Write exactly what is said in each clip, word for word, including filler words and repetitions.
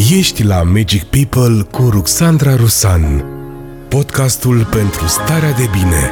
Ești la Magic People cu Ruxandra Rusan, podcastul pentru starea de bine.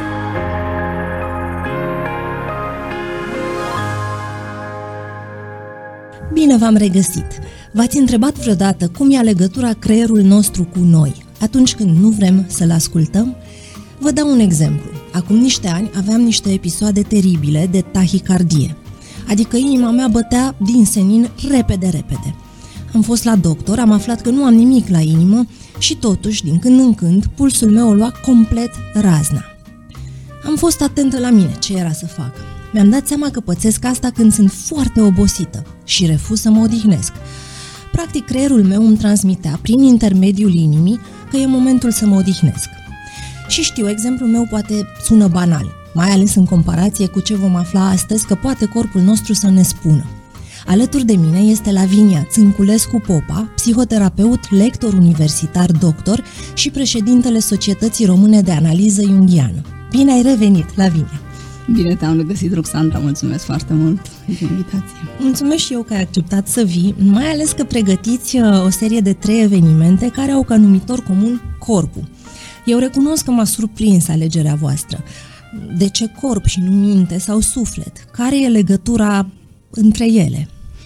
Bine v-am regăsit! V-ați întrebat vreodată cum e legătura creierul nostru cu noi, atunci când nu vrem să-l ascultăm? Vă dau un exemplu. Acum niște ani aveam niște episoade teribile de tahicardie, adică inima mea bătea din senin repede, repede. Am fost la doctor, am aflat că nu am nimic la inimă și totuși, din când în când, pulsul meu o lua complet razna. Am fost atentă la mine, ce era să fac. Mi-am dat seama că pățesc asta când sunt foarte obosită și refuz să mă odihnesc. Practic, creierul meu îmi transmitea, prin intermediul inimii, că e momentul să mă odihnesc. Și știu, exemplul meu poate sună banal, mai ales în comparație cu ce vom afla astăzi că poate corpul nostru să ne spună. Alături de mine este Lavinia Țânculescu-Popa, psihoterapeut, lector universitar, doctor și președintele Societății Române de Analiză Junghiană. Bine ai revenit, Lavinia! Bine te-am regăsit, Ruxandra, mulțumesc foarte mult pentru invitație. Mulțumesc și eu că ai acceptat să vii, mai ales că pregătiți o serie de trei evenimente care au ca numitor comun corpul. Eu recunosc că m-a surprins alegerea voastră. De ce corp și nu minte sau suflet? Care e legătura între ele?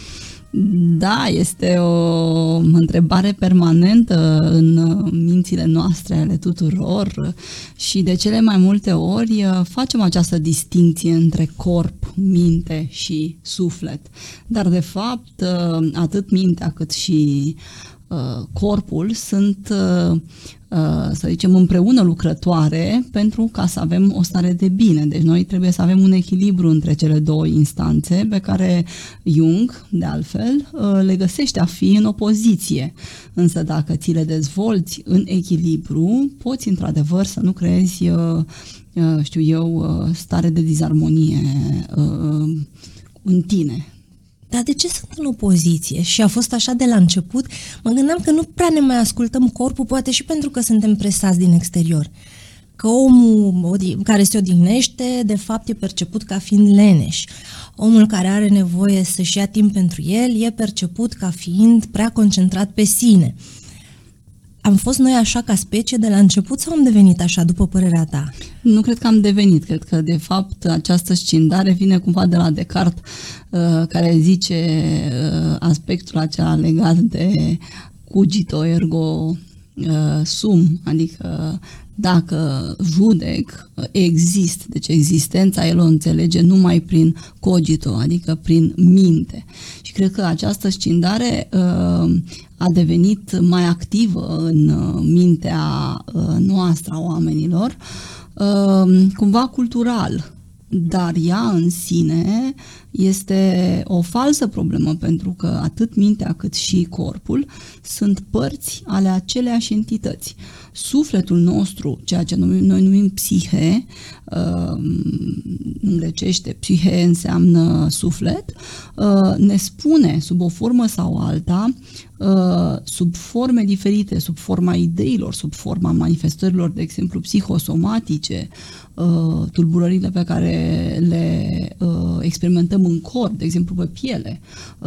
Da, este o întrebare permanentă în mințile noastre ale tuturor și de cele mai multe ori facem această distincție între corp, minte și suflet. Dar de fapt atât mintea cât și corpul sunt, să zicem, împreună lucrătoare pentru ca să avem o stare de bine. Deci noi trebuie să avem un echilibru între cele două instanțe pe care Jung, de altfel, le găsește a fi în opoziție. Însă dacă ți le dezvolți în echilibru, poți într-adevăr să nu creezi, știu eu, stare de dizarmonie în tine. Dar de ce sunt în opoziție? Și a fost așa de la început? Mă gândeam că nu prea ne mai ascultăm corpul, poate și pentru că suntem presați din exterior. Că omul care se odihnește, de fapt, e perceput ca fiind leneș. Omul care are nevoie să-și ia timp pentru el e perceput ca fiind prea concentrat pe sine. Am fost noi așa ca specie de la început sau am devenit așa, după părerea ta? Nu cred că am devenit, cred că de fapt această scindare vine cumva de la Descartes, care zice aspectul acela legat de cogito ergo sum, adică dacă judec, exist, deci existența el o înțelege numai prin cogito, adică prin minte. Și cred că această scindare uh, a devenit mai activă în uh, mintea uh, noastră a oamenilor, uh, cumva cultural. Dar ea în sine este o falsă problemă, pentru că atât mintea cât și corpul sunt părți ale aceleași entități. Sufletul nostru, ceea ce noi numim psihe, în grecește psihe înseamnă suflet, ne spune sub o formă sau alta, sub forme diferite, sub forma ideilor, sub forma manifestărilor, de exemplu, psihosomatice, tulburările pe care le experimentăm în corp, de exemplu pe piele,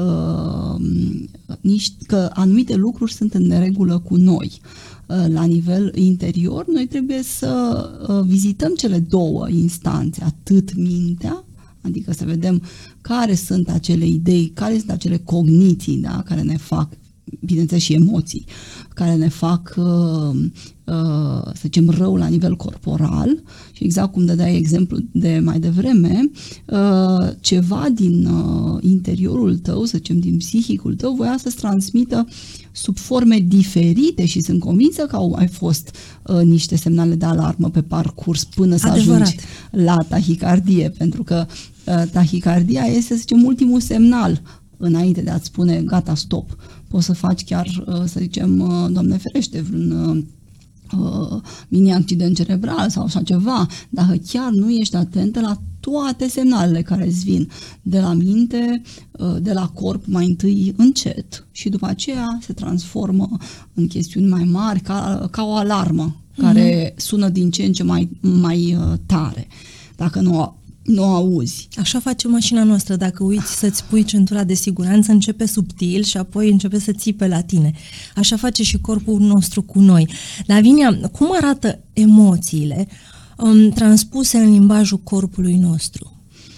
că anumite lucruri sunt în neregulă cu noi. La nivel interior, noi trebuie să vizităm cele două instanțe, atât mintea, adică să vedem care sunt acele idei, care sunt acele cogniții, da, care ne fac, bineînțeles și emoții, care ne fac, să zicem, rău la nivel corporal. Și exact cum dădeai exemplu de mai devreme, ceva din interiorul tău, să zicem, din psihicul tău, voia să-ți transmită sub forme diferite și sunt convinsă că au mai fost uh, niște semnale de alarmă pe parcurs până să Adevărat. ajungi la tahicardie, pentru că uh, tahicardia este, să zicem, ultimul semnal înainte de a-ți spune gata, stop. Poți să faci chiar, uh, să zicem, uh, Doamne ferește, vreun uh, uh, mini-accident cerebral sau așa ceva, dacă chiar nu ești atentă la toate semnalele care îți vin de la minte, de la corp, mai întâi încet și după aceea se transformă în chestiuni mai mari, ca, ca o alarmă, mm-hmm. care sună din ce în ce mai, mai tare. Dacă nu nu auzi. Așa face mașina noastră, dacă uiți să-ți pui centura de siguranță, începe subtil și apoi începe să țipe la tine. Așa face și corpul nostru cu noi. Lavinia, cum arată emoțiile um, transpuse în limbajul corpului nostru?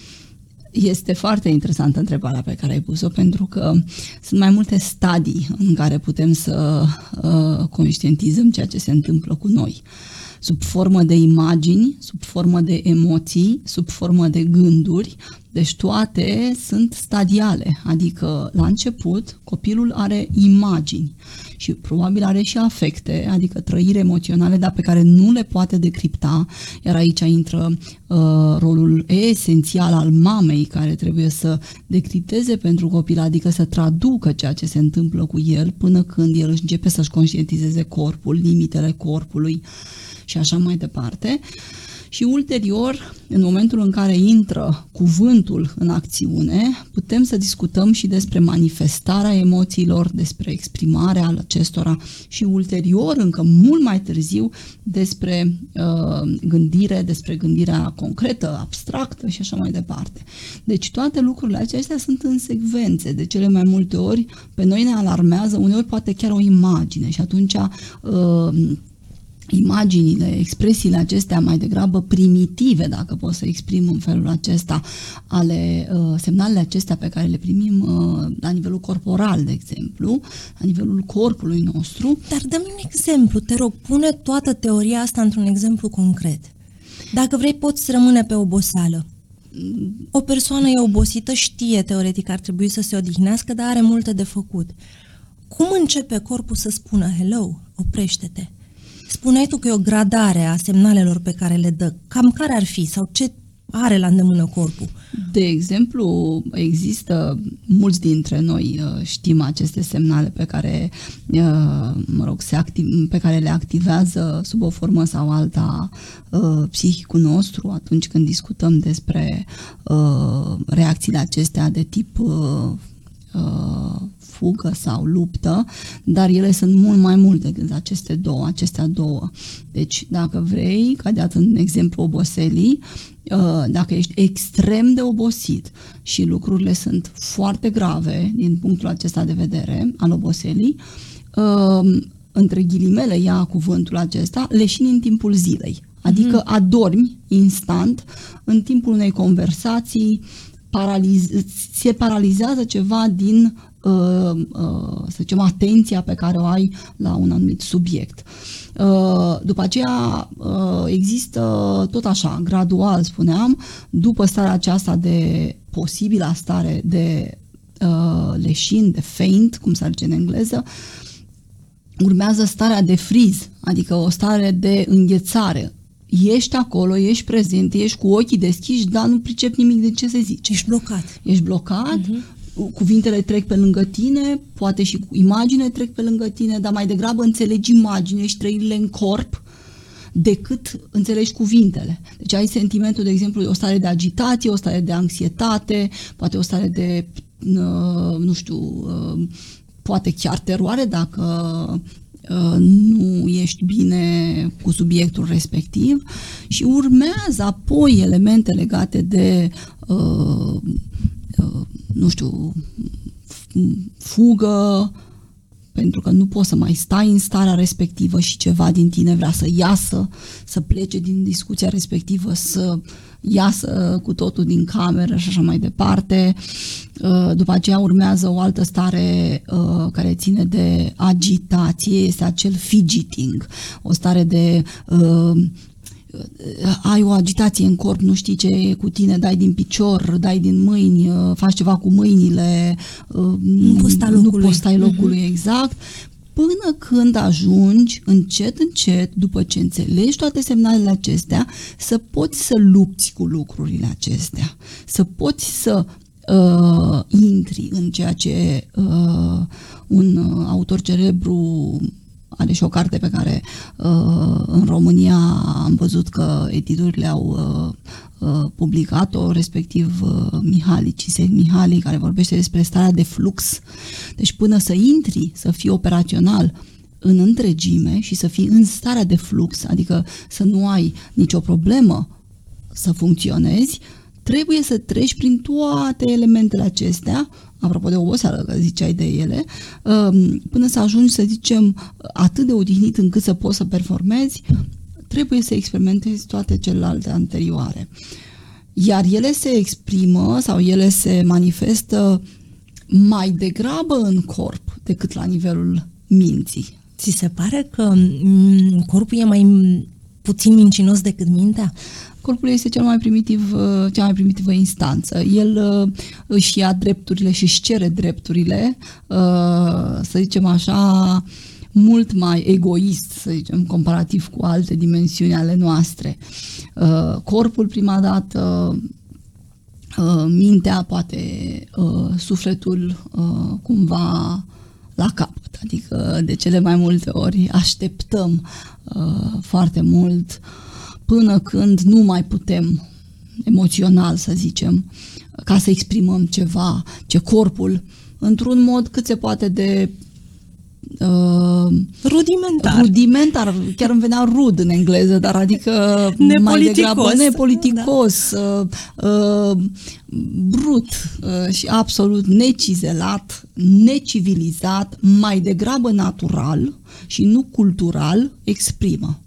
Este foarte interesantă întrebarea pe care ai pus-o, pentru că sunt mai multe stadii în care putem să uh, conștientizăm ceea ce se întâmplă cu noi. Sub formă de imagini, sub formă de emoții, sub formă de gânduri, deci toate sunt stadiale, adică la început copilul are imagini și probabil are și afecte, adică trăiri emoționale, dar pe care nu le poate decripta, iar aici intră uh, rolul esențial al mamei, care trebuie să decripteze pentru copil, adică să traducă ceea ce se întâmplă cu el până când el începe să-și conștientizeze corpul, limitele corpului și așa mai departe. Și ulterior, în momentul în care intră cuvântul în acțiune, putem să discutăm și despre manifestarea emoțiilor, despre exprimarea acestora și ulterior, încă mult mai târziu, despre uh, gândire, despre gândirea concretă, abstractă și așa mai departe. Deci toate lucrurile acestea sunt în secvențe. De cele mai multe ori pe noi ne alarmează, uneori poate chiar o imagine și atunci uh, imaginile, expresiile acestea mai degrabă primitive, dacă pot să exprim în felul acesta, ale uh, semnalele acestea pe care le primim uh, la nivelul corporal, de exemplu, la nivelul corpului nostru. Dar dă-mi un exemplu, te rog, pune toată teoria asta într-un exemplu concret. Dacă vrei, poți rămâne pe oboseală. O persoană e obosită, știe teoretic că ar trebui să se odihnească, dar are multe de făcut. Cum începe corpul să spună hello, oprește-te? Spuneai tu că e o gradare a semnalelor pe care le dă. Cam care ar fi sau ce are la îndemână corpul? De exemplu, există, mulți dintre noi știm aceste semnale pe care, mă rog, se activ, pe care le activează sub o formă sau alta psihicul nostru atunci când discutăm despre reacțiile acestea de tip fugă sau luptă, dar ele sunt mult mai multe decât aceste două, acestea două. Deci, dacă vrei, ca de atât în exemplu oboselii, dacă ești extrem de obosit și lucrurile sunt foarte grave din punctul acesta de vedere al oboselii, între ghilimele ia cuvântul acesta, leșini în timpul zilei. Adică adormi instant în timpul unei conversații, paraliz- se paralizează ceva din Uh, uh, să zicem, atenția pe care o ai la un anumit subiect. Uh, după aceea uh, există tot așa, gradual spuneam, după starea aceasta de posibilă stare de uh, leșin, de faint, cum se zice în engleză, urmează starea de freeze, adică o stare de înghețare. Ești acolo, ești prezent, ești cu ochii deschiși, dar nu pricepi nimic de ce se zice. Ești blocat. Ești blocat, uh-huh. Cuvintele trec pe lângă tine, poate și cu imagine trec pe lângă tine, dar mai degrabă înțelegi imagine și trăirile în corp decât înțelegi cuvintele. Deci ai sentimentul, de exemplu, o stare de agitație, o stare de anxietate, poate o stare de, nu știu, poate chiar teroare dacă nu ești bine cu subiectul respectiv și urmează apoi elemente legate de uh, uh, nu știu, fugă, pentru că nu poți să mai stai în starea respectivă și ceva din tine vrea să iasă, să plece din discuția respectivă, să iasă cu totul din cameră și așa mai departe. După aceea urmează o altă stare care ține de agitație, este acel fidgeting, o stare de ai o agitație în corp, nu știi ce e cu tine, dai din picior, dai din mâini, faci ceva cu mâinile, nu poți sta locului, nu poți stai locului uh-huh. exact, până când ajungi încet, încet, după ce înțelegi toate semnalele acestea, să poți să lupți cu lucrurile acestea, să poți să uh, intri în ceea ce uh, un autor celebru are și o carte pe care uh, în România am văzut că editurile au uh, uh, publicat-o, respectiv uh, Mihaly, Cisek Mihaly, care vorbește despre starea de flux. Deci până să intri, să fii operațional în întregime și să fii în starea de flux, adică să nu ai nicio problemă să funcționezi, trebuie să treci prin toate elementele acestea, apropo de oboseală, că ziceai de ele, până să ajungi, să zicem, atât de odihnit încât să poți să performezi, trebuie să experimentezi toate celelalte anterioare. Iar ele se exprimă sau ele se manifestă mai degrabă în corp decât la nivelul minții. Ți se pare că m- corpul e mai puțin mincinos decât mintea? Corpul este cel mai primitiv, cea mai primitivă instanță. El uh, își ia drepturile și își cere drepturile, uh, să zicem așa, mult mai egoist, să zicem, comparativ cu alte dimensiuni ale noastre. Uh, corpul, prima dată, uh, mintea, poate uh, sufletul uh, cumva la capăt. Adică de cele mai multe ori așteptăm uh, foarte mult până când nu mai putem emoțional, să zicem, ca să exprimăm ceva, ce corpul, într-un mod cât se poate de uh, rudimentar. rudimentar, chiar îmi venea rud în engleză, dar adică mai degrabă nepoliticos, da. uh, uh, brut uh, și absolut necizelat, necivilizat, mai degrabă natural și nu cultural exprimă.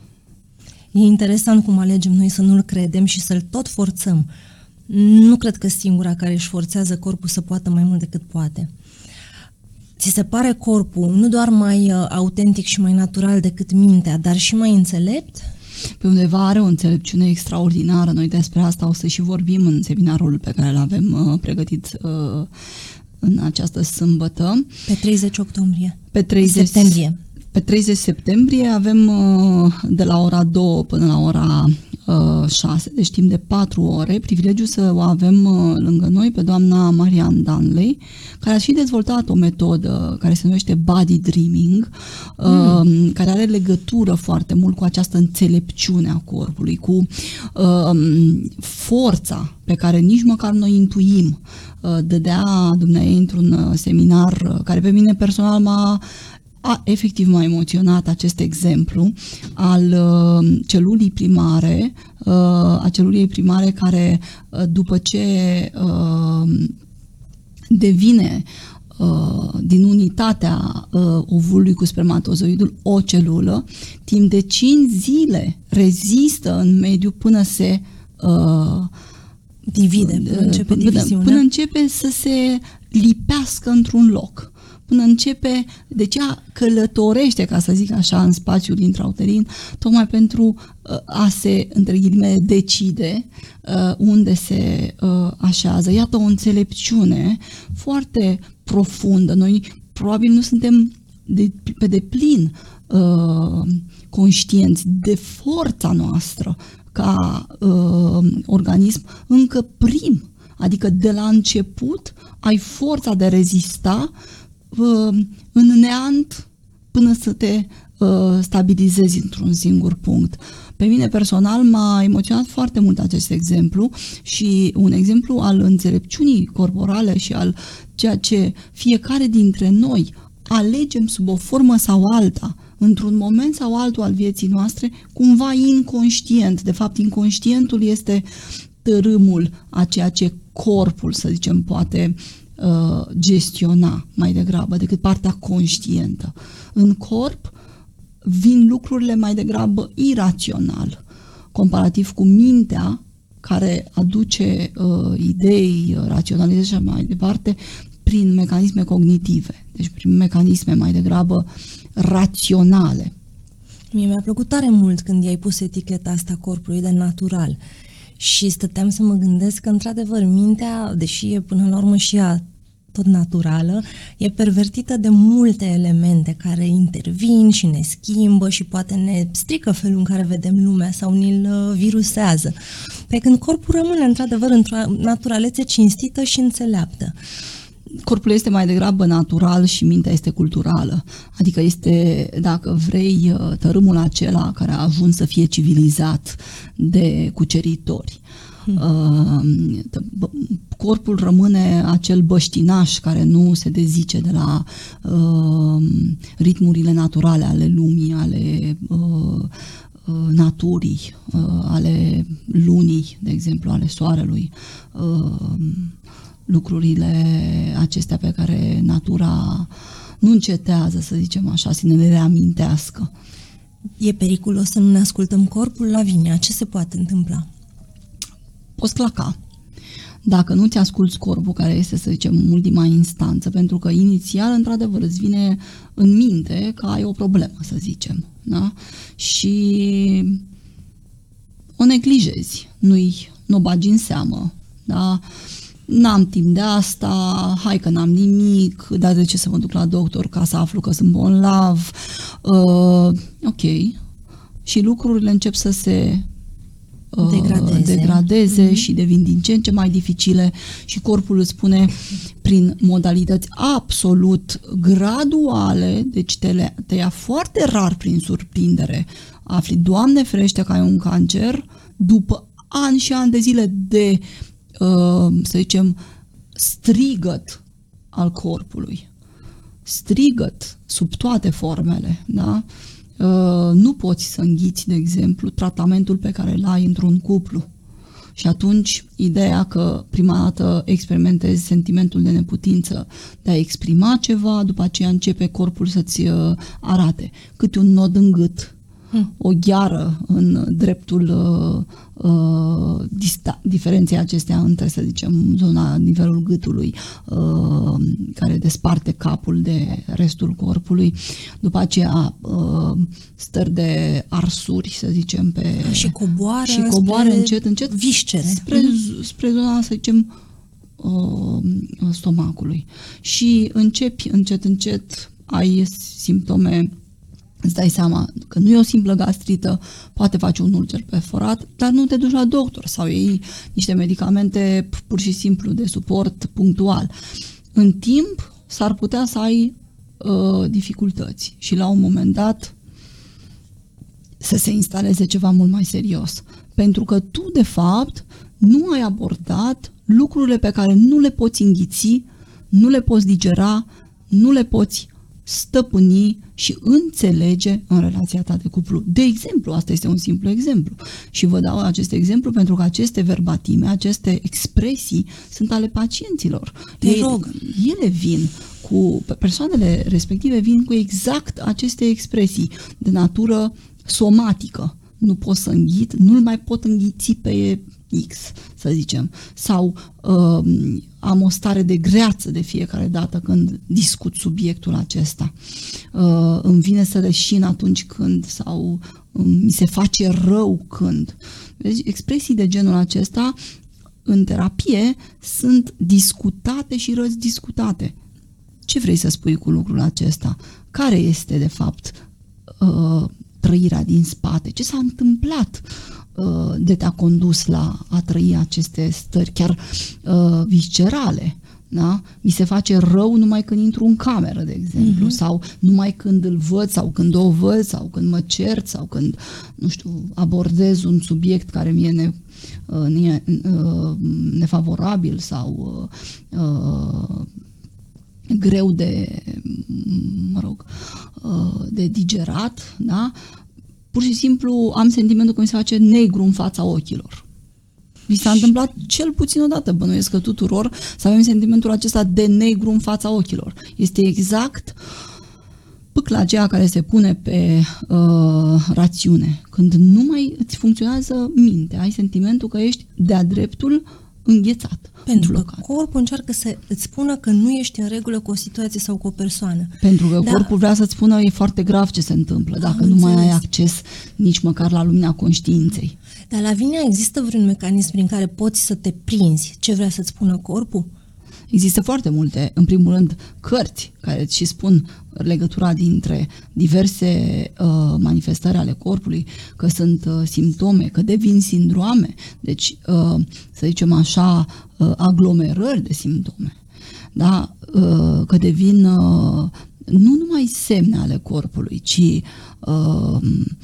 E interesant cum alegem noi să nu-l credem și să-l tot forțăm. Nu cred că singura care își forțează corpul să poată mai mult decât poate. Ți se pare corpul nu doar mai uh, autentic și mai natural decât mintea, dar și mai înțelept? Pe undeva are o înțelepciune extraordinară. Noi despre asta o să și vorbim în seminarul pe care îl avem uh, pregătit uh, în această sâmbătă. Pe treizeci octombrie. Pe treizeci septembrie. Pe treizeci septembrie avem uh, de la ora două până la ora uh, șase, deci timp de patru ore, privilegiul să o avem uh, lângă noi pe doamna Marianne Danley, care a și dezvoltat o metodă care se numește Body Dreaming, uh, mm. care are legătură foarte mult cu această înțelepciune a corpului, cu uh, forța pe care nici măcar noi intuim. Uh, dădea dumneavoastră într-un seminar uh, care pe mine personal m-a A, efectiv m-a emoționat acest exemplu al uh, celulii primare, uh, a celulei primare care uh, după ce uh, devine uh, din unitatea uh, ovulului cu spermatozoidul o celulă, timp de cinci zile rezistă în mediu până se uh, divide, până începe diviziunea. Până începe să se lipească într-un loc. Până începe, deci ea călătorește, ca să zic așa, în spațiul intrauterin, tocmai pentru uh, a se, între ghilimele, decide uh, unde se uh, așează. Iată o înțelepciune foarte profundă. Noi probabil nu suntem de, pe deplin uh, conștienți de forța noastră ca uh, organism încă prim. Adică de la început ai forța de rezista în neant până să te uh, stabilizezi într-un singur punct. Pe mine personal m-a emoționat foarte mult acest exemplu și un exemplu al înțelepciunii corporale și al ceea ce fiecare dintre noi alegem sub o formă sau alta, într-un moment sau altul al vieții noastre, cumva inconștient. De fapt, inconștientul este tărâmul a ceea ce corpul, să zicem, poate gestiona mai degrabă decât partea conștientă. În corp vin lucrurile mai degrabă irațional, comparativ cu mintea care aduce uh, idei raționale și mai departe prin mecanisme cognitive, deci prin mecanisme mai degrabă raționale. Mie mi-a plăcut tare mult când i-ai pus eticheta asta corpului de natural și stăteam să mă gândesc că într-adevăr mintea, deși e până la urmă și ea tot naturală, e pervertită de multe elemente care intervin și ne schimbă și poate ne strică felul în care vedem lumea sau ne-l virusează. Pe când corpul rămâne într-adevăr într-o naturalețe cinstită și înțeleaptă. Corpul este mai degrabă natural și mintea este culturală. Adică este, dacă vrei, tărâmul acela care a ajuns să fie civilizat de cuceritori. Hmm. Corpul rămâne acel băștinaș care nu se dezice de la uh, ritmurile naturale ale lumii, ale uh, naturii, ale lunii, de exemplu, ale soarelui, lucrurile acestea pe care natura nu încetează, să zicem așa, să ne le reamintească. E periculos să nu ne ascultăm corpul, Lavinia? Ce se poate întâmpla? Poți claca. Dacă nu ți asculți corpul, care este, să zicem, ultima instanță, pentru că inițial, într-adevăr, îți vine în minte că ai o problemă, să zicem, da? Și o neglijezi, nu-i, nu o bagi în seamă, da? N-am timp de asta, hai că n-am nimic, dar de ce să mă duc la doctor ca să aflu că sunt bolnav? Uh, ok. Și lucrurile încep să se degradeze, degradeze mm-hmm. și devin din ce în ce mai dificile și corpul îți spune prin modalități absolut graduale, deci te, le, te ia foarte rar prin surprindere. Afli, Doamne ferește că ai un cancer după ani și ani de zile de, uh, să zicem, strigăt al corpului. Strigăt sub toate formele, da? Uh, nu poți să înghiți, de exemplu, tratamentul pe care îl ai într-un cuplu. Și atunci, ideea că prima dată experimentezi sentimentul de neputință de a exprima ceva, după aceea începe corpul să-ți uh, arate câte un nod în gât, hmm. o gheară în dreptul uh, uh, dista- diferenței acestea între, să zicem, zona, nivelul gâtului, uh, care desparte capul de restul corpului, după aceea uh, stări de arsuri, să zicem, pe... Și coboară, și coboară încet, încet viscere. Spre, spre zona, să zicem, uh, stomacului. Și începi încet, încet, ai simptome. Îți dai seama că nu e o simplă gastrită, poate faci un ulcer perforat, dar nu te duci la doctor sau iei niște medicamente pur și simplu de suport punctual. În timp s-ar putea să ai uh, dificultăți și la un moment dat să se instaleze ceva mult mai serios. Pentru că tu, de fapt, nu ai abordat lucrurile pe care nu le poți înghiți, nu le poți digera, nu le poți stăpâni și înțelege în relația ta de cuplu. De exemplu, asta este un simplu exemplu. Și vă dau acest exemplu pentru că aceste verbatime, aceste expresii sunt ale pacienților. Te Ei, rog. Ele vin cu, persoanele respective vin cu exact aceste expresii de natură somatică. Nu pot să înghit, nu-l mai pot înghiți pe X, să zicem. Sau uh, am o stare de greață de fiecare dată când discut subiectul acesta. Uh, îmi vine să leșin atunci când, sau uh, mi se face rău când. Deci, expresii de genul acesta în terapie sunt discutate și răzdiscutate. Ce vrei să spui cu lucrul acesta? Care este, de fapt, uh, trăirea din spate? Ce s-a întâmplat uh, de te-a condus la a trăi aceste stări chiar uh, viscerale? Da? Mi se face rău numai când intru în cameră, de exemplu, mm-hmm. sau numai când îl văd sau când o văd sau când mă cert sau când, nu știu, abordez un subiect care mie ne, uh, ne, uh, nefavorabil sau uh, uh, greu de, mă rog, de digerat, da? Pur și simplu am sentimentul că mi se face negru în fața ochilor. Mi s-a întâmplat cel puțin odată, bănuiesc că tuturor, să avem sentimentul acesta de negru în fața ochilor. Este exact pâcla aceea care se pune pe uh, rațiune. Când nu mai îți funcționează mintea, ai sentimentul că ești de-a dreptul înghețat. Pentru blocat. Că corpul încearcă să îți spună că nu ești în regulă cu o situație sau cu o persoană. Pentru că da. corpul vrea să-ți spună e foarte grav ce se întâmplă, dacă Am nu înțeles. mai ai acces nici măcar la lumina conștiinței. Dar, Lavinia, există vreun mecanism prin care poți să te prinzi ce vrea să-ți spună corpul? Există foarte multe, în primul rând, cărți care îți și spun legătura dintre diverse uh, manifestări ale corpului, că sunt uh, simptome, că devin sindroame, deci, uh, să zicem așa, uh, aglomerări de simptome, da? uh, că devin uh, nu numai semne ale corpului, ci uh,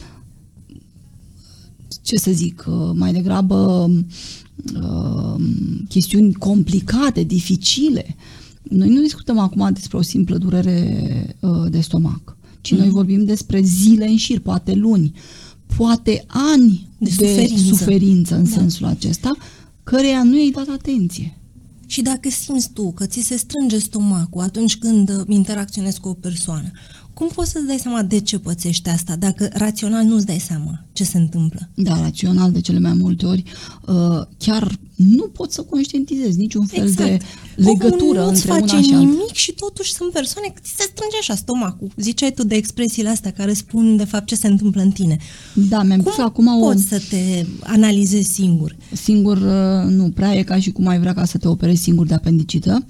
ce să zic, uh, mai degrabă Uh, chestiuni complicate, dificile. Noi nu discutăm acum despre o simplă durere uh, de stomac, ci mm. noi vorbim despre zile în șir, poate luni, poate ani de, de suferință, suferință în da. sensul acesta, căreia nu i-ai dat atenție. Și dacă simți tu că ți se strânge stomacul atunci când interacționezi cu o persoană, cum poți să-ți dai seama de ce pățești asta, dacă rațional nu-ți dai seama ce se întâmplă? Da, rațional de cele mai multe ori chiar nu poți să conștientizezi niciun fel exact. de legătură Omul între nu-ți una face și alta. nimic și totuși sunt persoane că ți se strânge așa stomacul. Ziceai tu de expresiile astea care spun de fapt ce se întâmplă în tine. Da, mi-am cum pus acum poți o... să te analizezi singur? Singur nu prea e ca și cum ai vrea ca să te operezi singur de apendicită.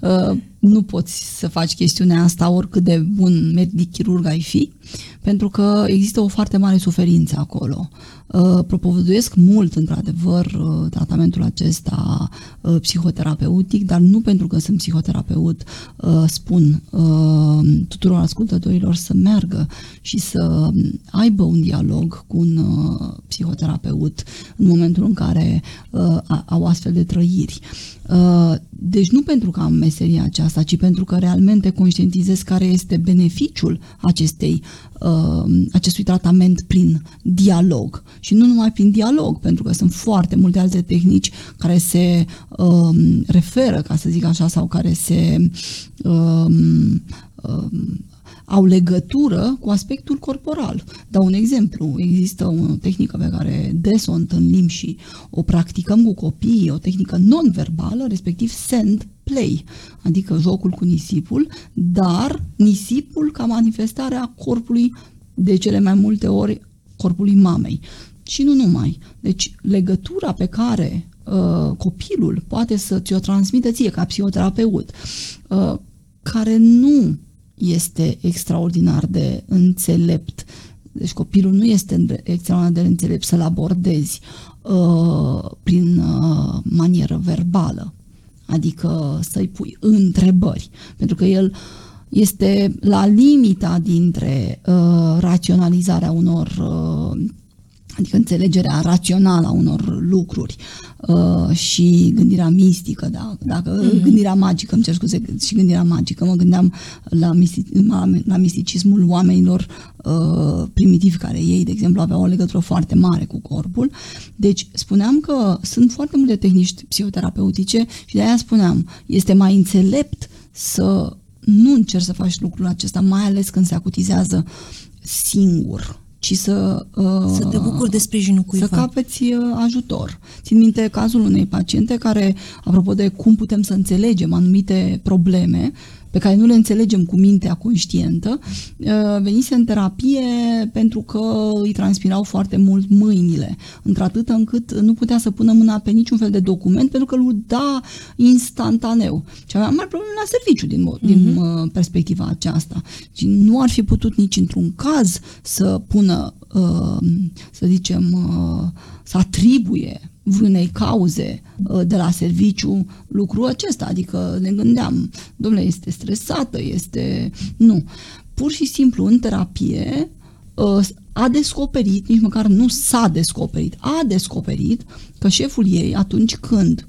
Nu poți să faci chestiunea asta oricât de bun medic chirurg ai fi, pentru că există o foarte mare suferință acolo. Uh, propovăduiesc mult, într-adevăr, uh, tratamentul acesta uh, psihoterapeutic, dar nu pentru că sunt psihoterapeut, uh, spun uh, tuturor ascultătorilor să meargă și să aibă un dialog cu un uh, psihoterapeut în momentul în care uh, au astfel de trăiri. Uh, deci nu pentru că am meseria aceasta, ci pentru că realmente conștientizez care este beneficiul acestei, uh, acestui tratament prin dialog. Și nu numai prin dialog, pentru că sunt foarte multe alte tehnici care se uh, referă, ca să zic așa, sau care se uh, uh, au legătură cu aspectul corporal. Dau un exemplu. Există o tehnică pe care des o întâlnim și o practicăm cu copiii, o tehnică non-verbală, respectiv sand play, adică jocul cu nisipul, dar nisipul ca manifestare a corpului, de cele mai multe ori corpului mamei. Și nu numai. Deci legătura pe care uh, copilul poate să ți-o transmită ție ca psihoterapeut, uh, care nu este extraordinar de înțelept. Deci copilul nu este extraordinar de înțelept să-l abordezi uh, prin uh, manieră verbală. Adică să-i pui întrebări. Pentru că el este la limita dintre uh, raționalizarea unor uh, adică înțelegerea rațională a unor lucruri uh, și gândirea mistică, da? Dacă mm-hmm. gândirea magică, îmi cer scuze, și gândirea magică, mă gândeam la, misti- la, la misticismul oamenilor uh, primitivi, care ei, de exemplu, aveau o legătură foarte mare cu corpul. Deci spuneam că sunt foarte multe tehnici psihoterapeutice și de aia spuneam, este mai înțelept să nu încerci să faci lucrul acesta, mai ales când se acutizează singur, ci să, uh, să te bucuri de sprijinul cuiva. Să capeți uh, ajutor. Țin minte cazul unei paciente care, apropo de cum putem să înțelegem anumite probleme pe care nu le înțelegem cu mintea conștientă, uh, venise în terapie pentru că îi transpirau foarte mult mâinile, într-atât încât nu putea să pună mâna pe niciun fel de document pentru că îl da instantaneu. Și avea mari probleme la serviciu din, mm-hmm. din uh, perspectiva aceasta. Și nu ar fi putut nici într-un caz să pună, uh, să zicem, uh, să atribuie vreunei cauze de la serviciu lucrul acesta, adică ne gândeam, domnule, este stresată, este... Nu. Pur și simplu, în terapie, a descoperit, nici măcar nu s-a descoperit, a descoperit că șeful ei, atunci când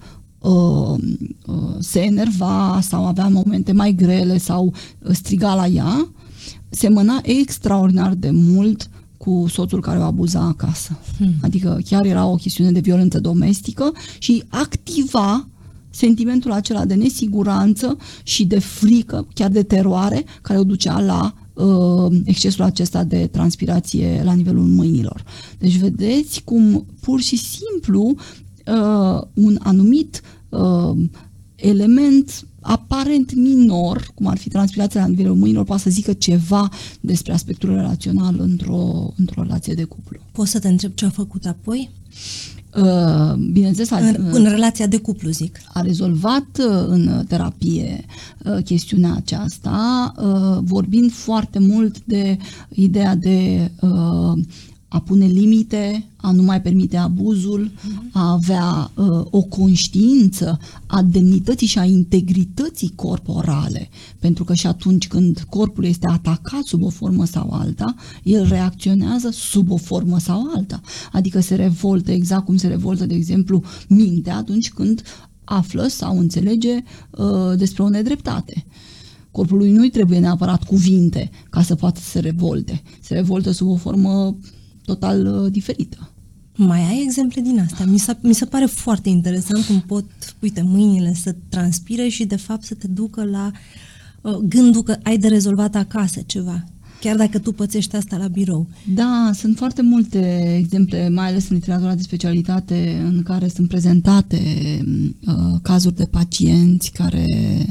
se enerva sau avea momente mai grele sau striga la ea, semăna extraordinar de mult cu soțul care o abuza acasă. Hmm. Adică chiar era o chestiune de violență domestică și activa sentimentul acela de nesiguranță și de frică, chiar de teroare, care o ducea la uh, excesul acesta de transpirație la nivelul mâinilor. Deci vedeți cum pur și simplu uh, un anumit uh, element aparent minor, cum ar fi transpirația la nivelul mâinilor, poate să zică ceva despre aspectul relațional într-o, într-o relație de cuplu. Poți să te întreb ce a făcut apoi? Uh, bineînțeles, a, în, în relația de cuplu, zic. A rezolvat uh, în terapie uh, chestiunea aceasta, uh, vorbind foarte mult de ideea de uh, a pune limite, a nu mai permite abuzul, a avea uh, o conștiință a demnității și a integrității corporale, pentru că și atunci când corpul este atacat sub o formă sau alta, el reacționează sub o formă sau alta, adică se revoltă exact cum se revoltă, de exemplu, mintea atunci când află sau înțelege uh, despre o nedreptate. Corpului nu-i trebuie neapărat cuvinte ca să poată să se revolte. Se revoltă sub o formă total uh, diferită. Mai ai exemple din astea? Mi se, mi se pare foarte interesant cum pot, uite, mâinile să transpire și de fapt să te ducă la uh, gândul că ai de rezolvat acasă ceva. Chiar dacă tu pățești asta la birou. Da, sunt foarte multe exemple, mai ales în literatura de specialitate, în care sunt prezentate uh, cazuri de pacienți care,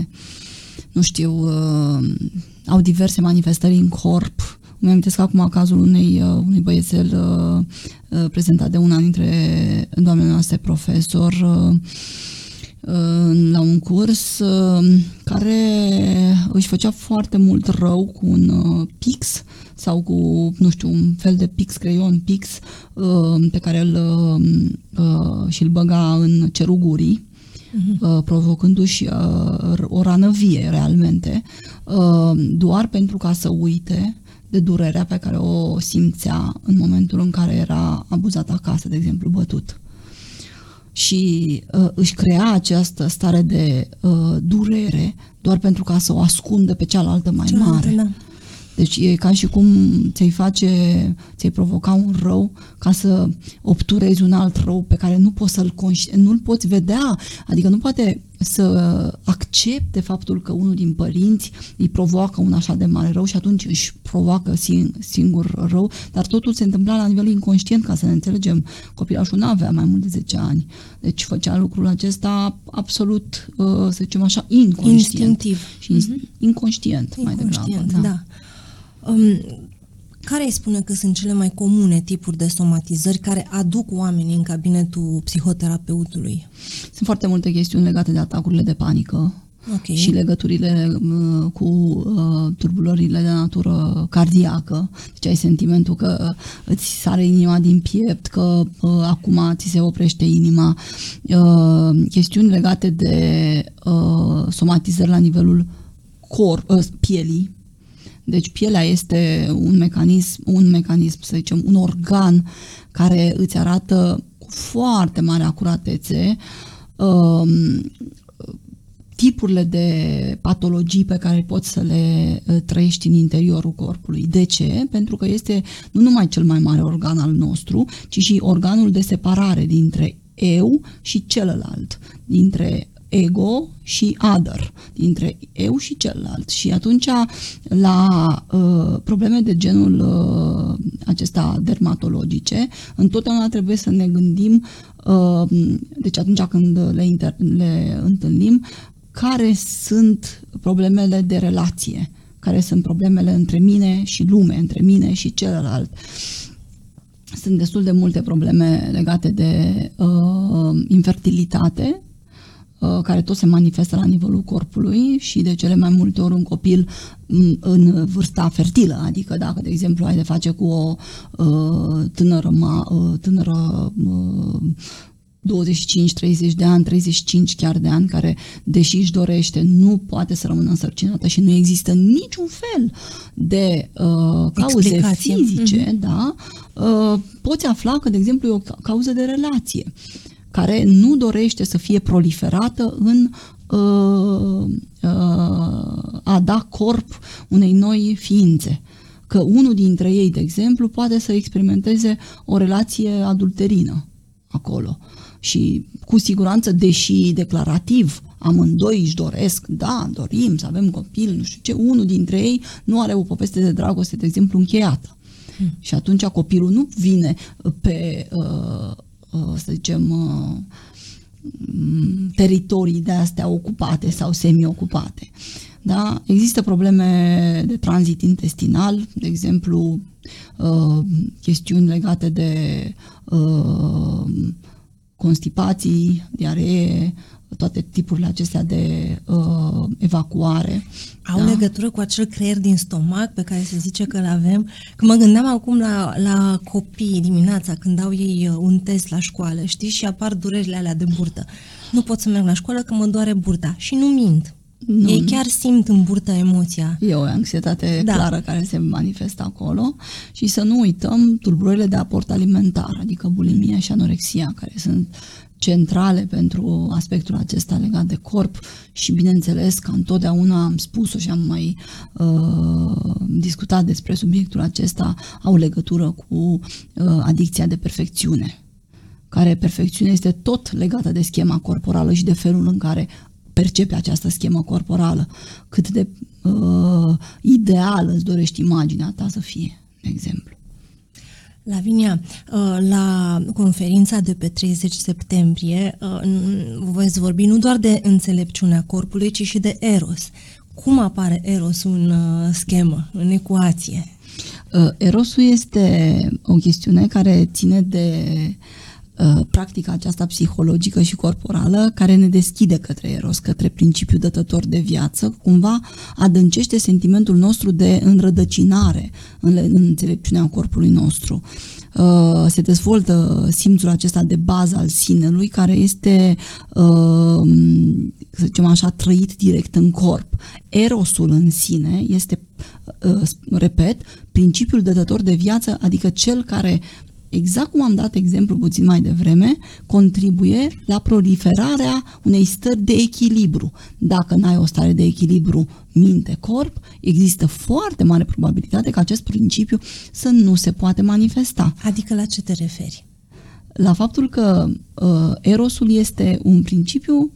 nu știu, uh, au diverse manifestări în corp. Îmi amintesc acum cazul unei, uh, unui băiețel uh, uh, prezentat de una dintre doamnele noastre profesor uh, la un curs care își făcea foarte mult rău cu un pix sau cu, nu știu, un fel de pix, creion pix pe care îl și-l băga în cerul gurii, uh-huh. provocându-și o rană vie realmente, doar pentru ca să uite de durerea pe care o simțea în momentul în care era abuzat acasă, de exemplu, bătut. Și uh, își crea această stare de uh, durere doar pentru ca să o ascundă pe cealaltă mai cealaltă, mare. Da. Deci e ca și cum ți-ai face, ți-ai provoca un rău ca să obturezi un alt rău pe care nu poți să-l conști, nu-l poți vedea, adică nu poate să accepte faptul că unul din părinți îi provoacă un așa de mare rău și atunci își provoacă singur rău, dar totul se întâmpla la nivel inconștient, ca să ne înțelegem. Copilașul nu avea mai mult de zece ani, deci făcea lucrul acesta absolut, să zicem așa, inconștient. Instinctiv. Și mm-hmm. inconștient, mai inconștient, degrabă. Da. da. Um, care îi spune că sunt cele mai comune tipuri de somatizări care aduc oamenii în cabinetul psihoterapeutului? Sunt foarte multe chestiuni legate de atacurile de panică. Okay. Și legăturile uh, cu uh, turbulările de natură cardiacă. Deci ai sentimentul că îți sare inima din piept, că uh, acum ți se oprește inima. Uh, chestiuni legate de uh, somatizări la nivelul corp, uh, pielii. Deci pielea este un mecanism, un mecanism, să zicem, un organ care îți arată cu foarte mare acuratețe uh, tipurile de patologii pe care poți să le trăiești în interiorul corpului. De ce? Pentru că este nu numai cel mai mare organ al nostru, ci și organul de separare dintre eu și celălalt, dintre ego și other, dintre eu și celălalt. Și atunci la uh, probleme de genul uh, acesta dermatologice, întotdeauna trebuie să ne gândim, uh, deci atunci când le, inter- le întâlnim, care sunt problemele de relație, care sunt problemele între mine și lume, între mine și celălalt. Sunt destul de multe probleme legate de uh, infertilitate, uh, care tot se manifestă la nivelul corpului și de cele mai multe ori un copil în vârsta fertilă, adică dacă, de exemplu, ai de face cu o uh, tânără, ma, uh, tânără uh, douăzeci și cinci treizeci de ani, treizeci și cinci chiar de ani, care, deși își dorește, nu poate să rămână însărcinată și nu există niciun fel de uh, cauze Explicație. fizice, mm-hmm. da, uh, poți afla că, de exemplu, e o cauză de relație care nu dorește să fie proliferată în uh, uh, a da corp unei noi ființe. Că unul dintre ei, de exemplu, poate să experimenteze o relație adulterină acolo. Și cu siguranță, deși declarativ amândoi își doresc, da, dorim să avem copil, nu știu ce, unul dintre ei nu are o poveste de dragoste, de exemplu, încheiată. Hmm. Și atunci copilul nu vine pe, uh, uh, să zicem, uh, teritorii de astea ocupate sau semi-ocupate. Da? Există probleme de tranzit intestinal, de exemplu, uh, chestiuni legate de uh, constipații, diaree, toate tipurile acestea de uh, evacuare. Au da? legătură cu acel creier din stomac pe care se zice că îl avem? Că mă gândeam acum la, la copii dimineața când au ei un test la școală, știi, și apar durerile alea de burtă. Nu pot să merg la școală că mă doare burta și nu mint. Nu. Ei chiar simt în burtă emoția. E o anxietate da. clară care se manifestă acolo și să nu uităm tulburările de aport alimentar, adică bulimia și anorexia, care sunt centrale pentru aspectul acesta legat de corp și bineînțeles că întotdeauna am spus-o și am mai uh, discutat despre subiectul acesta, au legătură cu uh, adicția de perfecțiune, care perfecțiunea este tot legată de schema corporală și de felul în care percepe această schemă corporală, cât de uh, ideală îți dorești imaginea ta să fie, de exemplu. Lavinia, la conferința de pe treizeci septembrie veți vorbi nu doar de înțelepciunea corpului, ci și de Eros. Cum apare Eros în schemă, în ecuație? Erosul este o chestiune care ține de practica aceasta psihologică și corporală care ne deschide către Eros, către principiul dătător de viață, cumva adâncește sentimentul nostru de înrădăcinare în, în înțelepciunea corpului nostru. Uh, se dezvoltă simțul acesta de bază al sinelui, care este, uh, să zicem așa, trăit direct în corp. Erosul în sine este, uh, repet, principiul dătător de viață, adică cel care, exact cum am dat exemplu puțin mai devreme, contribuie la proliferarea unei stări de echilibru. Dacă n-ai o stare de echilibru minte-corp, există foarte mare probabilitate ca acest principiu să nu se poate manifesta. Adică la ce te referi? La faptul că uh, Erosul este un principiu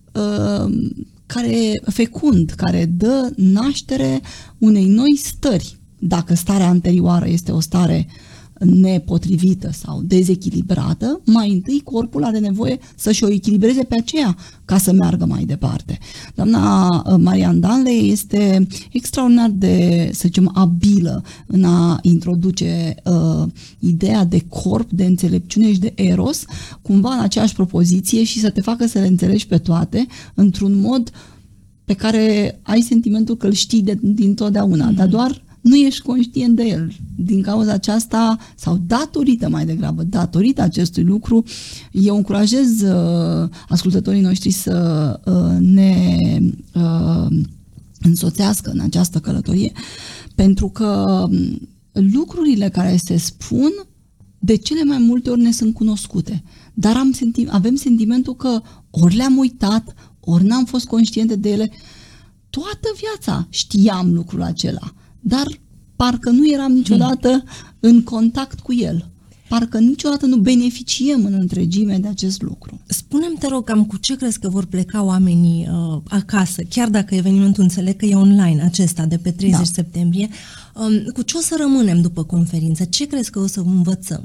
uh, care fecund, care dă naștere unei noi stări. Dacă starea anterioară este o stare nepotrivită sau dezechilibrată, mai întâi corpul are nevoie să-și o echilibreze pe aceea ca să meargă mai departe. Doamna Marianne Danley este extraordinar de, să zicem, abilă în a introduce uh, ideea de corp, de înțelepciune și de eros, cumva în aceeași propoziție și să te facă să le înțelegi pe toate într-un mod pe care ai sentimentul că îl știi de, din totdeauna, mm-hmm. dar doar nu ești conștient de el. Din cauza aceasta, sau datorită mai degrabă, datorită acestui lucru, eu încurajez uh, ascultătorii noștri să uh, ne uh, însoțească în această călătorie, pentru că lucrurile care se spun de cele mai multe ori ne sunt cunoscute, dar am senti- avem sentimentul că ori le-am uitat, ori n-am fost conștiente de ele. Toată viața știam lucrul acela, dar parcă nu eram niciodată în contact cu el. Parcă niciodată nu beneficiem în întregime de acest lucru. Spune-mi, te rog, cam cu ce crezi că vor pleca oamenii uh, acasă, chiar dacă evenimentul înțeleg că e online acesta de pe treizeci da. septembrie, um, cu ce o să rămânem după conferință? Ce crezi că o să învățăm?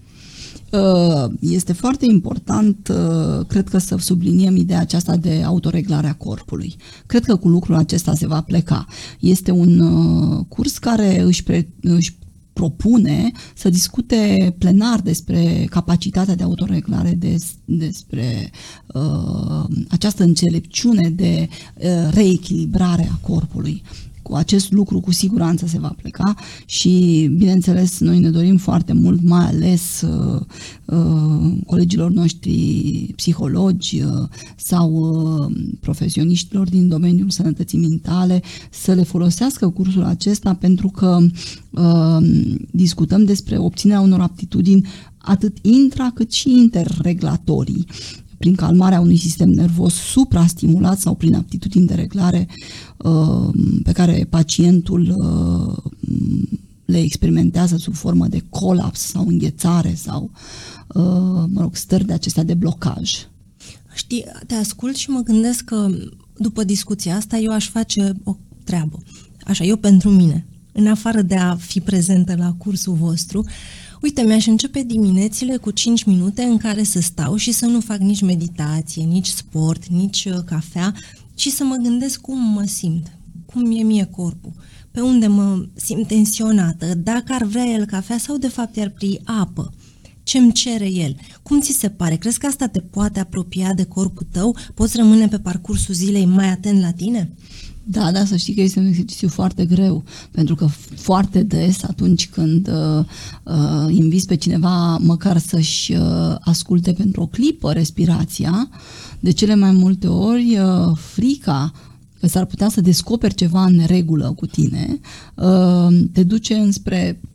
Este foarte important, cred că să subliniem ideea aceasta de autoreglarea corpului. Cred că cu lucrul acesta se va pleca. Este un curs care își, pre, își propune să discute plenar despre capacitatea de autoreglare, des, despre uh, această înțelepciune de uh, reechilibrare a corpului. Cu acest lucru cu siguranță se va pleca și, bineînțeles, noi ne dorim foarte mult, mai ales uh, uh, colegilor noștri psihologi uh, sau uh, profesioniștilor din domeniul sănătății mentale să le folosească cursul acesta, pentru că uh, discutăm despre obținerea unor aptitudini atât intra cât și interreglatorii, prin calmarea unui sistem nervos suprastimulat sau prin aptitudini de reglare uh, pe care pacientul uh, le experimentează sub formă de colaps sau înghețare sau uh, mă rog, stări de acestea de blocaj. Știi, te ascult și mă gândesc că după discuția asta eu aș face o treabă. Așa, eu pentru mine, în afară de a fi prezentă la cursul vostru, uite, mi-aș începe diminețile cu cinci minute în care să stau și să nu fac nici meditație, nici sport, nici cafea, ci să mă gândesc cum mă simt, cum e mie corpul, pe unde mă simt tensionată, dacă ar vrea el cafea sau de fapt i-ar pri apă, ce-mi cere el. Cum ți se pare? Crezi că asta te poate apropia de corpul tău? Poți rămâne pe parcursul zilei mai atent la tine? Da, da, să știi că este un exercițiu foarte greu, pentru că foarte des, atunci când uh, uh, inviți pe cineva măcar să-și uh, asculte pentru o clipă respirația, de cele mai multe ori uh, frica că s-ar putea să descoperi ceva în neregulă cu tine uh, te duce înspre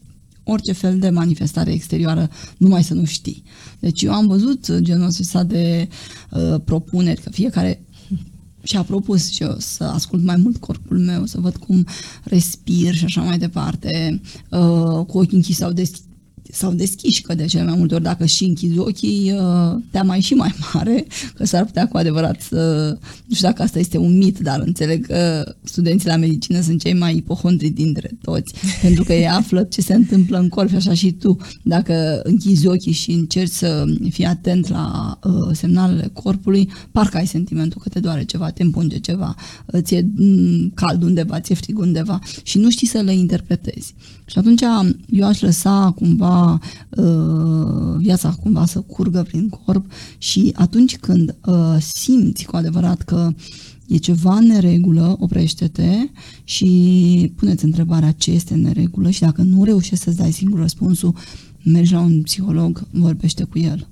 orice fel de manifestare exterioară, numai să nu știi. Deci eu am văzut genul ăsta de uh, propuneri, că fiecare și-a propus și eu să ascult mai mult corpul meu, să văd cum respir și așa mai departe, uh, cu ochii închiși sau deschis, sau deschiși, că de cele mai multe ori dacă și închizi ochii, teama e și mai mare, că s-ar putea cu adevărat să... Nu știu dacă asta este un mit, dar înțeleg că studenții la medicină sunt cei mai ipohondri dintre toți, pentru că ei află ce se întâmplă în corp și așa și tu. Dacă închizi ochii și încerci să fii atent la uh, semnalele corpului, parcă ai sentimentul că te doare ceva, te împunge ceva, ți-e cald undeva, ți-e frig undeva și nu știi să le interpretezi. Și atunci eu aș lăsa cumva uh, viața cumva să curgă prin corp și atunci când uh, simți cu adevărat că e ceva în neregulă, oprește-te și pune-ți întrebarea ce este în neregulă și dacă nu reușești să-ți dai singur răspunsul, mergi la un psiholog, vorbește cu el.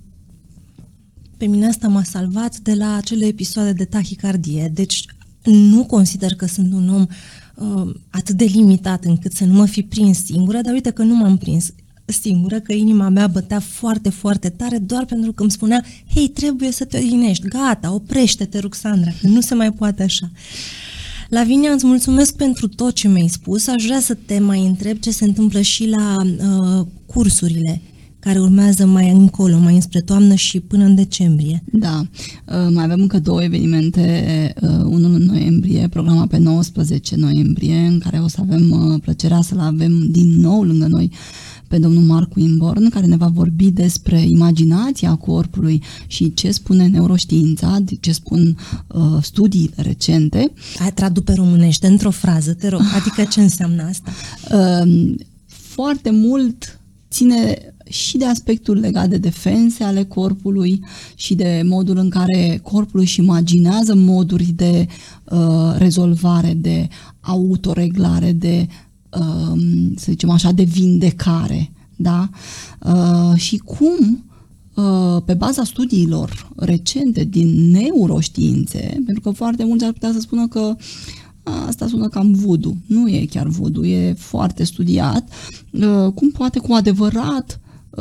Pe mine asta m-a salvat de la acele episoade de tahicardie, deci nu consider că sunt un om uh, atât de limitat încât să nu mă fi prins singură, dar uite că nu m-am prins singură, că inima mea bătea foarte, foarte tare doar pentru că îmi spunea, hei, trebuie să te odihnești, gata, oprește-te, Ruxandra, că nu se mai poate așa. Lavinia, îți mulțumesc pentru tot ce mi-ai spus, aș vrea să te mai întreb ce se întâmplă și la uh, cursurile care urmează mai încolo, mai înspre toamnă și până în decembrie. Da, mai avem încă două evenimente, unul în noiembrie, programat pe nouăsprezece noiembrie, în care o să avem plăcerea să-l avem din nou lângă noi pe domnul Marcu Imborn, care ne va vorbi despre imaginația corpului și ce spune neuroștiința, ce spun uh, studiile recente. Hai, tradu pe românește, într-o frază, te rog, adică ce înseamnă asta? Uh, foarte mult ține și de aspectul legat de defense ale corpului și de modul în care corpul își imaginează moduri de uh, rezolvare, de autoreglare, de, uh, să zicem așa, de vindecare. Da? Uh, și cum, uh, pe baza studiilor recente din neuroștiințe, pentru că foarte mulți ar putea să spună că asta sună cam voodoo. Nu e chiar voodoo, e foarte studiat. Uh, cum poate cu adevărat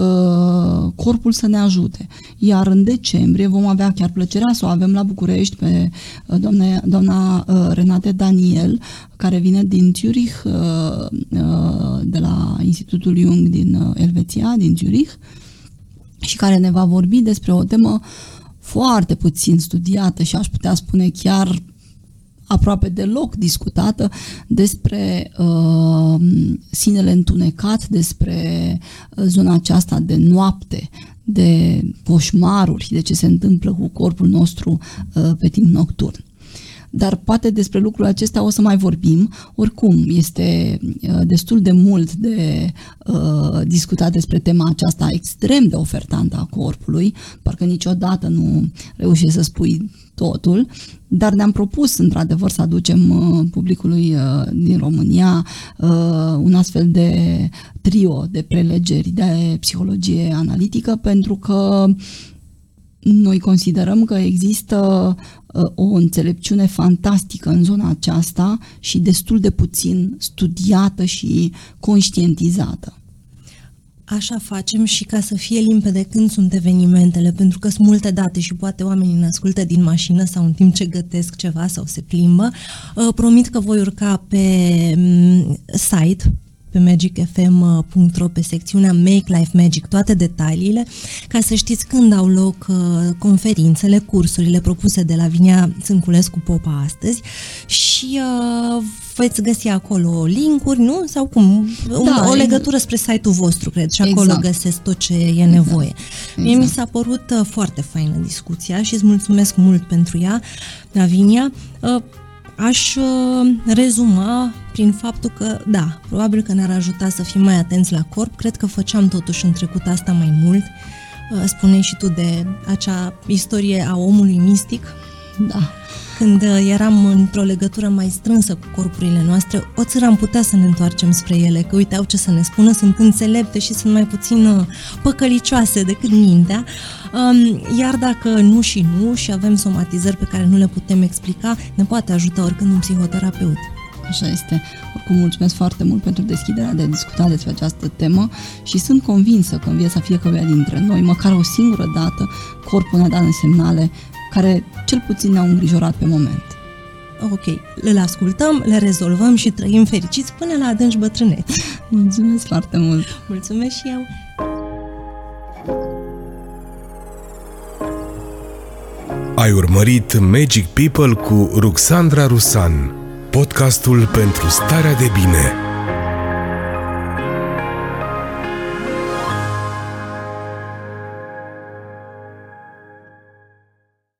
uh, corpul să ne ajute. Iar în decembrie vom avea chiar plăcerea să o avem la București pe uh, doamna, doamna uh, Renate Daniel, care vine din Zurich, uh, uh, de la Institutul Jung din uh, Elveția, din Zurich, și care ne va vorbi despre o temă foarte puțin studiată și aș putea spune chiar aproape deloc discutată, despre uh, sinele întunecat, despre uh, zona aceasta de noapte, de coșmaruri, de ce se întâmplă cu corpul nostru uh, pe timp nocturn. Dar poate despre lucrul acesta o să mai vorbim. Oricum, este uh, destul de mult de uh, discutat despre tema aceasta extrem de ofertantă a corpului, parcă niciodată nu reușești să spui totul, dar ne-am propus într-adevăr să aducem uh, publicului uh, din România uh, un astfel de trio de prelegeri de psihologie analitică, pentru că noi considerăm că există uh, o înțelepciune fantastică în zona aceasta și destul de puțin studiată și conștientizată. Așa facem și ca să fie limpede când sunt evenimentele, pentru că sunt multe date și poate oamenii ne ascultă din mașină sau în timp ce gătesc ceva sau se plimbă. Uh, promit că voi urca pe um, site, pe magic f m punct r o, pe secțiunea Make Life Magic, toate detaliile, ca să știți când au loc uh, conferințele, cursurile propuse de Lavinia Țânculescu-Popa astăzi și uh, veți găsi acolo linkuri, nu? Sau cum? Da, o legătură spre site-ul vostru, cred, și acolo exact. Găsesc tot ce e nevoie. Exact. Mie exact. Mi s-a părut uh, foarte faină discuția și îți mulțumesc mult pentru ea, Lavinia. Uh, Aș uh, rezuma prin faptul că, da, probabil că ne-ar ajuta să fim mai atenți la corp. Cred că făceam totuși în trecut asta mai mult. Uh, spuneai și tu de acea istorie a omului mistic. Da. Când uh, eram într-o legătură mai strânsă cu corpurile noastre, o țără am putea să ne întoarcem spre ele, că uite, au ce să ne spună, sunt înțelepte și sunt mai puțin uh, păcălicioase decât mintea. Um, iar dacă nu și nu și avem somatizări pe care nu le putem explica, ne poate ajuta oricând un psihoterapeut. Așa este. Oricum, mulțumesc foarte mult pentru deschiderea de a discuta despre această temă și sunt convinsă că în viața fiecăruia dintre noi, măcar o singură dată, corpul ne-a dat semnale care cel puțin ne-au îngrijorat pe moment. Ok, le ascultăm, le rezolvăm și trăim fericiți până la adânci bătrâneți. Mulțumesc foarte mult! Mulțumesc și eu! Ai urmărit Magic People cu Ruxandra Rusan, podcastul pentru starea de bine.